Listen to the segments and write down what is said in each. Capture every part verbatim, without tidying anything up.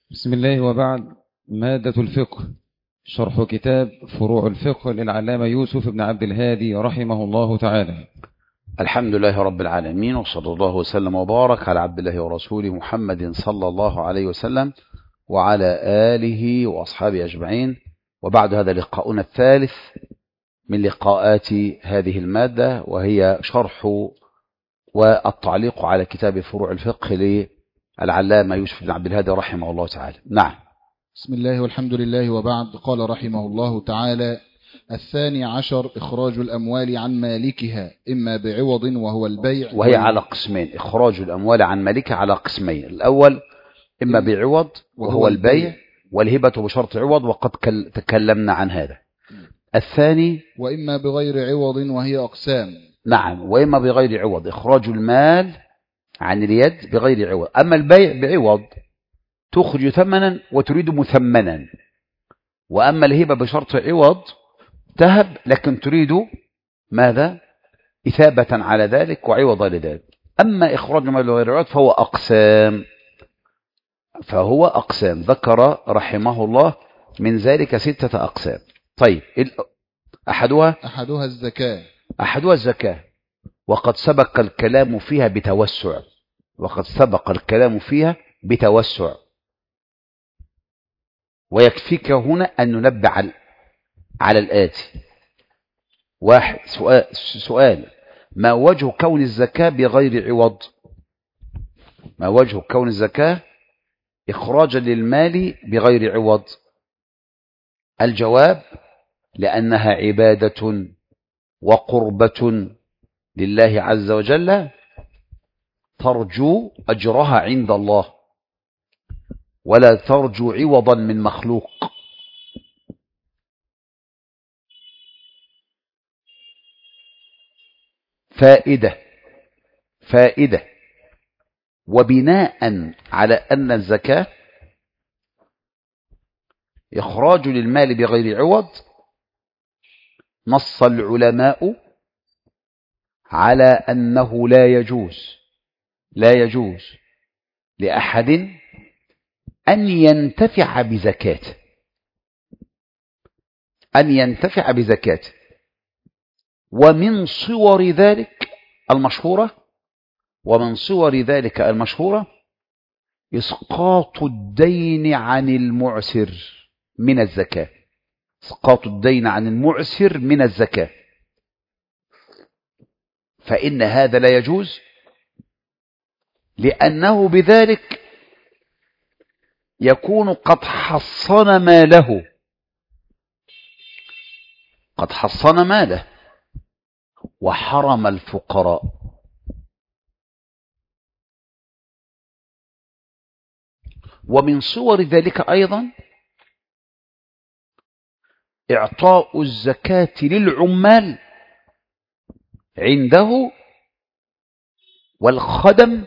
بسم الله وبعد. مادة الفقه، شرح كتاب فروع الفقه للعلامة يوسف بن عبد الهادي رحمه الله تعالى. الحمد لله رب العالمين، وصلى الله وسلم وبارك على عبد الله ورسوله محمد صلى الله عليه وسلم وعلى آله وأصحابه أجمعين. وبعد، هذا لقاؤنا الثالث من لقاءات هذه المادة، وهي شرح والتعليق على كتاب فروع الفقه للعلامة يوسف بن عبد الهادي رحمه الله تعالى. نعم. بسم الله والحمد لله وبعد. قال رحمه الله تعالى: الثاني عشر إخراج الأموال عن مالكها إما بعوض وهو البيع، وهي على قسمين. إخراج الأموال عن مالكها على قسمين: الأول إما بعوض وهو البيع، والهبة بشرط عوض، وقد تكلمنا عن هذا. الثاني وإما بغير عوض وهي أقسام. نعم، وإما بغير عوض، إخراج المال عن اليد بغير عوض. أما البيع بعوض، تخرج ثمنا وتريد مثمنا. وأما الهبة بشرط عوض، تهب لكن تريد ماذا؟ إثابة على ذلك وعوضا لذلك. أما إخراج المال بغير عوض فهو أقسام فهو أقسام ذكر رحمه الله من ذلك ستة أقسام. طيب، أحدها أحدها الزكاة أحدها الزكاة وقد سبق الكلام فيها بتوسع وقد سبق الكلام فيها بتوسع ويكفيك هنا أن ننبه على, على الآتي. واحد، سؤال, سؤال ما وجه كون الزكاة بغير عوض؟ ما وجه كون الزكاة إخراجا للمال بغير عوض؟ الجواب: لأنها عبادة وقربة لله عز وجل، ترجو أجرها عند الله ولا ترجو عوضا من مخلوق. فائدة فائدة وبناء على أن الزكاة إخراج للمال بغير عوض، نص العلماء على أنه لا يجوز لا يجوز لأحد أن ينتفع بزكاته أن ينتفع بزكاته ومن صور ذلك المشهورة ومن صور ذلك المشهورة إسقاط الدين عن المعسر من الزكاة إسقاط الدين عن المعسر من الزكاة. فإن هذا لا يجوز، لأنه بذلك يكون قد حصن ماله قد حصن ماله وحرم الفقراء. ومن صور ذلك أيضا إعطاء الزكاة للعمال عنده والخدم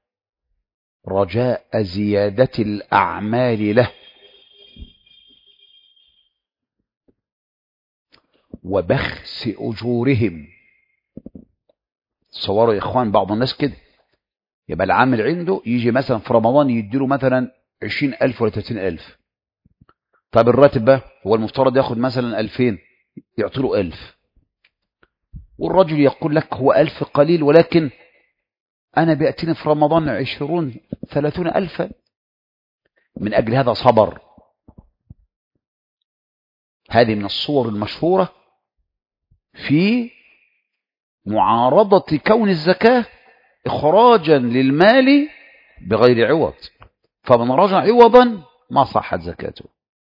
رجاء زيادة الأعمال له وبخس أجورهم. تصوروا يا إخوان، بعض الناس كده يبقى العامل عنده يجي مثلا في رمضان يديله مثلا عشرين ألف ولا ثلاثين ألف. طب الراتب بقى هو المفترض ياخد مثلا ألفين، يعطيله ألف، والرجل يقول لك هو ألف قليل، ولكن أنا بيأتيني في رمضان عشرون ثلاثون ألفا. من أجل هذا صبر. هذه من الصور المشهورة في معارضة كون الزكاة إخراجا للمال بغير عوض، فمن رجع عوضا ما صحت زكاته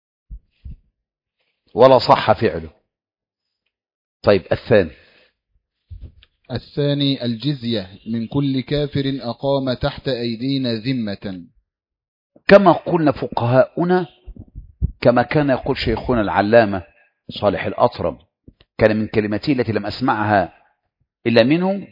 ولا صح فعله. طيب، الثاني الثاني الجزية من كل كافر أقام تحت أيدينا ذمة. كما قلنا فقهاؤنا، كما كان يقول شيخنا العلامة صالح الأطرم، كان من كلمتي التي لم أسمعها إلا منه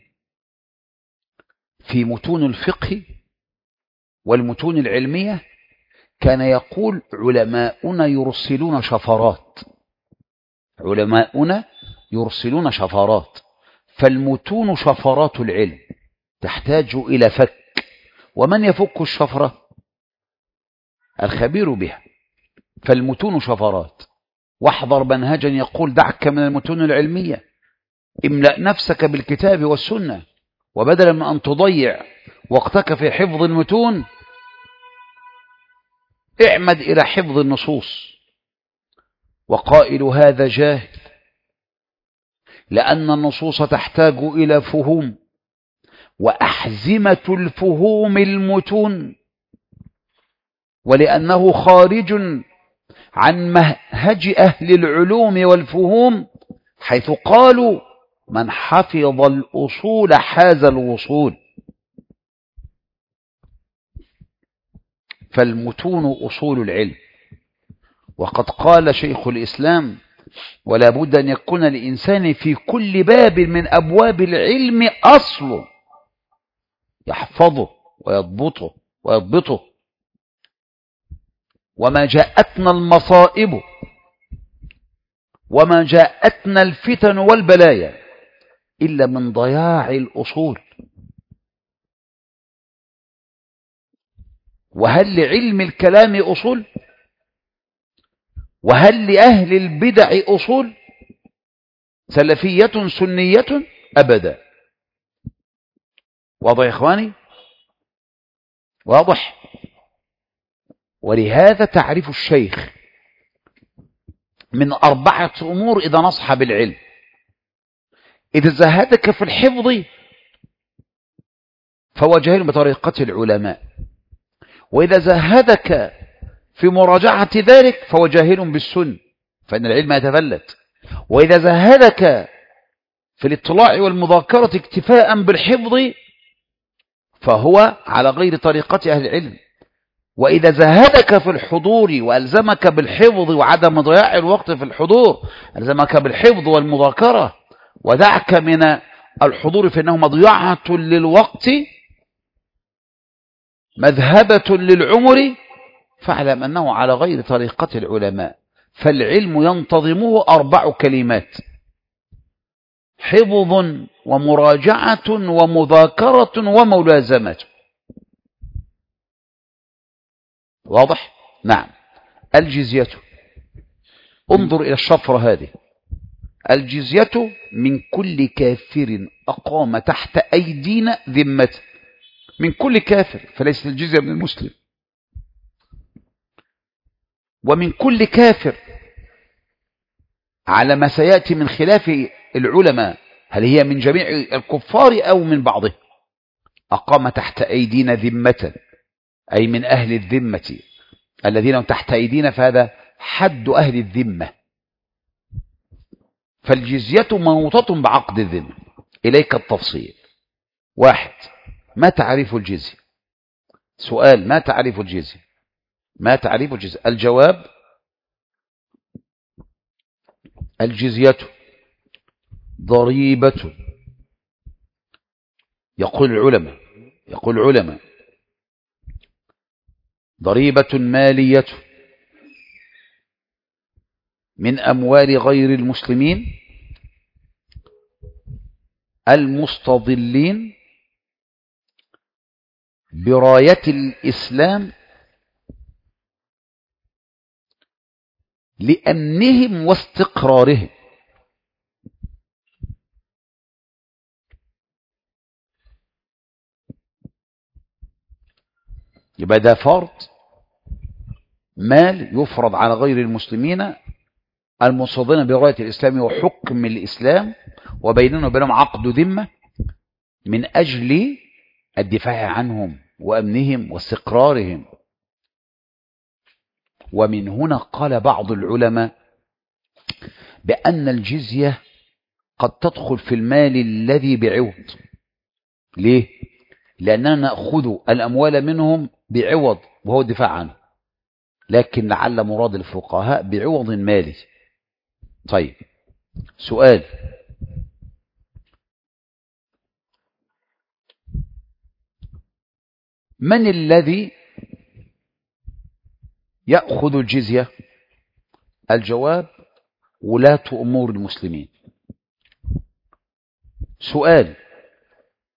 في متون الفقه والمتون العلمية، كان يقول: علماؤنا يرسلون شفرات علماؤنا يرسلون شفرات فالمتون شفرات العلم تحتاج إلى فك، ومن يفك الشفرة؟ الخبير بها. فالمتون شفرات، واحذر منهجا يقول دعك من المتون العلمية، املأ نفسك بالكتاب والسنة، وبدلا من أن تضيع وقتك في حفظ المتون اعمد إلى حفظ النصوص. وقائل هذا جاهل، لأن النصوص تحتاج إلى فهوم، وأحزمة الفهوم المتون، ولأنه خارج عن منهج أهل العلوم والفهوم، حيث قالوا من حفظ الأصول حاز الوصول. فالمتون أصول العلم. وقد قال شيخ الإسلام ولا بد أن يكون الإنسان في كل باب من أبواب العلم أصل يحفظه ويضبطه ويضبطه. وما جاءتنا المصائب وما جاءتنا الفتن والبلايا إلا من ضياع الأصول. وهل لعلم الكلام أصول؟ وهل لأهل البدع أصول سلفية سنية؟ أبدا. واضح يا إخواني؟ واضح. ولهذا تعرف الشيخ من أربعة أمور إذا نصح بالعلم: إذا زهدك في الحفظ فهو جاهل بطريقة العلماء، وإذا زهدك في مراجعة ذلك فهو جاهل بالسن، فإن العلم يتفلت. وإذا زهدك في الاطلاع والمذاكرة اكتفاء بالحفظ فهو على غير طريقة أهل العلم. وإذا زهدك في الحضور وألزمك بالحفظ وعدم ضياع الوقت في الحضور، ألزمك بالحفظ والمذاكرة ودعك من الحضور فإنه مضيعة للوقت مذهبة للعمر، فاعلم أنه على غير طريقة العلماء. فالعلم ينتظمه أربع كلمات: حفظ ومراجعة ومذاكرة وملازمة. واضح؟ نعم. الجزية، انظر إلى الشفرة هذه: الجزية من كل كافر أقام تحت أيدينا ذمة. من كل كافر، فليست الجزية من المسلم. ومن كل كافر على ما سيأتي من خلاف العلماء، هل هي من جميع الكفار أو من بعضهم. أقام تحت أيدينا ذمة أي من أهل الذمة الذين تحت أيدينا، فهذا حد أهل الذمة. فالجزية منوطة بعقد الذمة. إليك التفصيل. واحد: ما تعريف الجزية؟ سؤال: ما تعريف الجزية؟ ما تعريف الجزية؟ الجواب: الجزية ضريبة. يقول العلماء يقول العلماء ضريبة مالية من أموال غير المسلمين المستظلين براية الإسلام لأمنهم واستقرارهم. يبقى ده فرض مال يفرض على غير المسلمين المستظلين براية الإسلام وحكم الإسلام، وبيننا وبينهم عقد ذمة من أجل الدفاع عنهم وأمنهم واستقرارهم. ومن هنا قال بعض العلماء بأن الجزية قد تدخل في المال الذي بعوض. ليه؟ لأننا نأخذ الأموال منهم بعوض وهو الدفاع عنه، لكن لعل مراد الفقهاء بعوض مالي. طيب، سؤال: من الذي يأخذ الجزية؟ الجواب: ولاة أمور المسلمين. سؤال: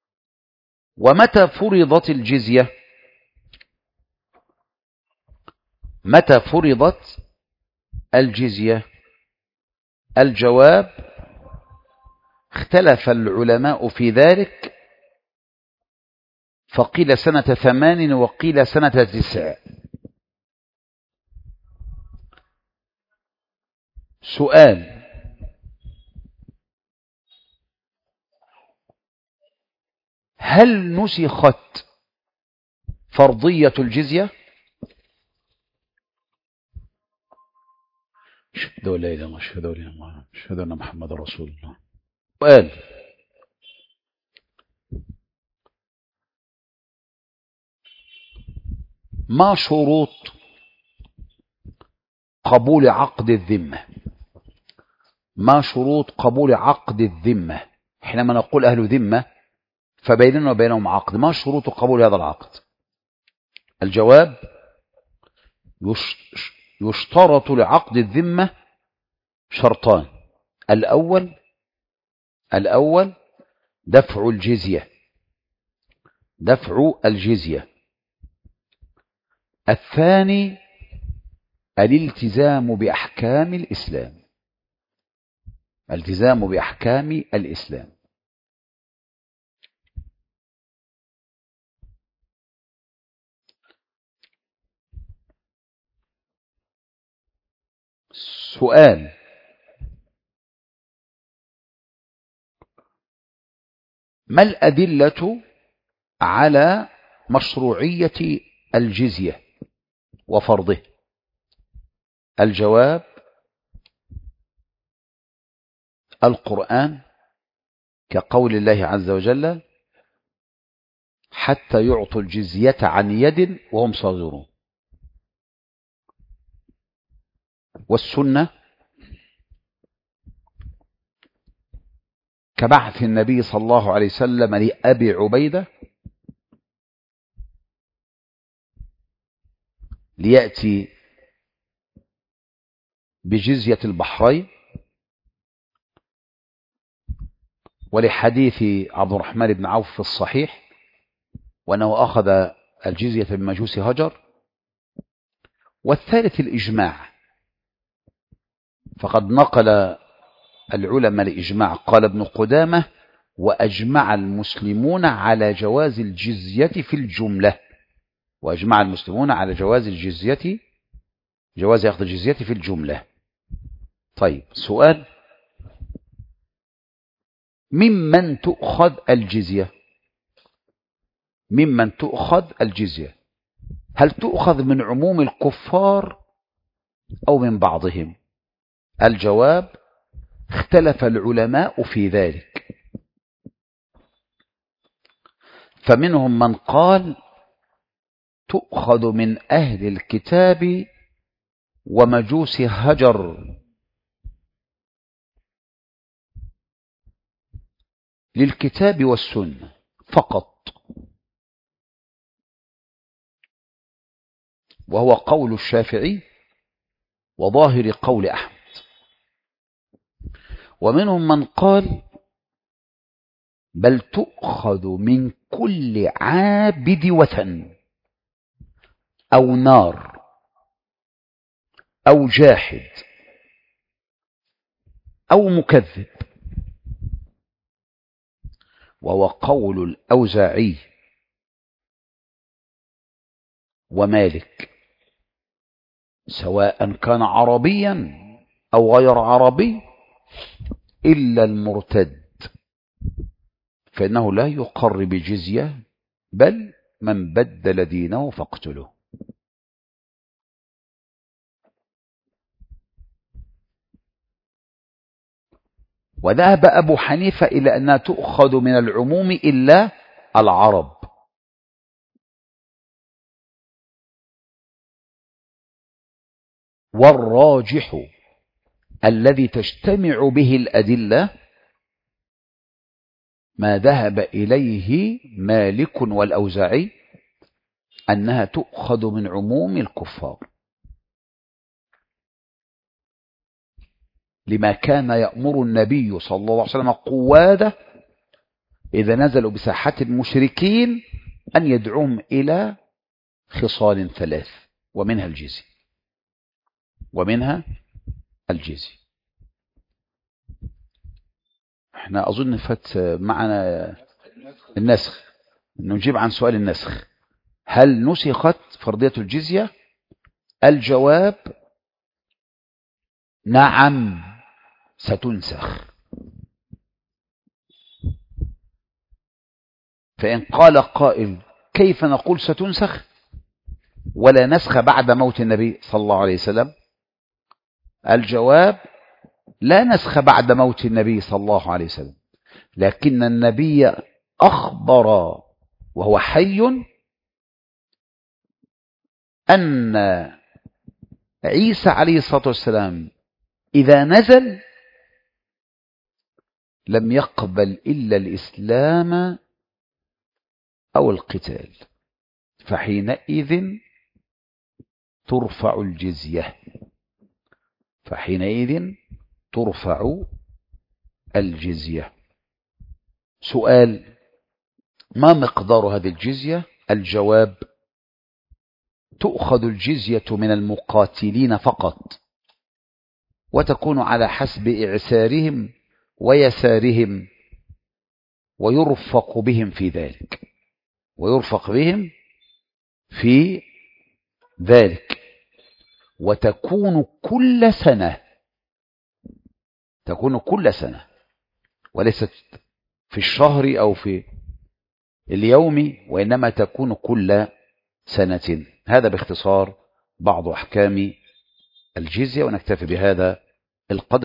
ومتى فرضت الجزية؟ متى فرضت الجزية؟ الجواب: اختلف العلماء في ذلك، فقيل سنة ثمان وقيل سنة تسع. سؤال: هل نسخت فرضية الجزية؟ اشهد ان لا اله الا الله اشهد ان لا اله الا الله اشهد ان محمدا رسول الله. سؤال: ما شروط قبول عقد الذمة؟ ما شروط قبول عقد الذمة؟ حينما نقول أهل ذمة فبيننا وبينهم عقد، ما شروط قبول هذا العقد؟ الجواب: يشترط لعقد الذمة شرطان. الأول الأول دفع الجزية دفع الجزية الثاني الالتزام بأحكام الإسلام التزام بأحكام الإسلام. سؤال: ما الأدلة على مشروعية الجزية وفرضه؟ الجواب: القرآن، كقول الله عز وجل: حتى يعطوا الجزية عن يد وهم صاغرون. والسنة، كبعث النبي صلى الله عليه وسلم لأبي عبيدة ليأتي بجزية البحرين، ولحديث عبد الرحمن بن عوف في الصحيح وأنه أخذ الجزية من مجوس هجر. والثالث الإجماع، فقد نقل العلماء الإجماع. قال ابن قدامة: وأجمع المسلمون على جواز الجزية في الجملة وأجمع المسلمون على جواز الجزية جواز أخذ الجزية في الجملة. طيب، سؤال: ممن تؤخذ الجزية؟ ممن تؤخذ الجزية؟ هل تؤخذ من عموم الكفار أو من بعضهم؟ الجواب: اختلف العلماء في ذلك، فمنهم من قال تؤخذ من أهل الكتاب ومجوس هجر للكتاب والسنة فقط، وهو قول الشافعي وظاهر قول أحمد. ومنهم من قال بل تؤخذ من كل عابد وثن أو نار أو جاحد أو مكذب، وهو قول الأوزاعي ومالك، سواء كان عربيا أو غير عربي إلا المرتد، فإنه لا يقر بجزية، بل من بدل دينه فاقتله. وذهب أبو حنيفة إلى أنها تؤخذ من العموم إلا العرب. والراجح الذي تجتمع به الأدلة ما ذهب إليه مالك والأوزاعي، أنها تؤخذ من عموم الكفار، لما كان يأمر النبي صلى الله عليه وسلم قواده إذا نزلوا بساحة المشركين أن يدعوهم إلى خصال ثلاث، ومنها الجزية. ومنها الجزية. احنا أظن فات معنا النسخ، نجيب عن سؤال النسخ. هل نسخت فرضية الجزية؟ الجواب نعم ستنسخ. فإن قال قائل كيف نقول ستنسخ ولا نسخ بعد موت النبي صلى الله عليه وسلم؟ الجواب لا نسخ بعد موت النبي صلى الله عليه وسلم، لكن النبي أخبر وهو حي أن عيسى عليه الصلاة والسلام إذا نزل لم يقبل إلا الإسلام أو القتال، فحينئذ ترفع الجزية فحينئذ ترفع الجزية. سؤال: ما مقدار هذه الجزية؟ الجواب: تؤخذ الجزية من المقاتلين فقط، وتكون على حسب إعسارهم ويسارهم، ويرفق بهم في ذلك ويرفق بهم في ذلك وتكون كل سنة تكون كل سنة وليست في الشهر أو في اليوم، وإنما تكون كل سنة. هذا باختصار بعض أحكام الجزية، ونكتفي بهذا القدر.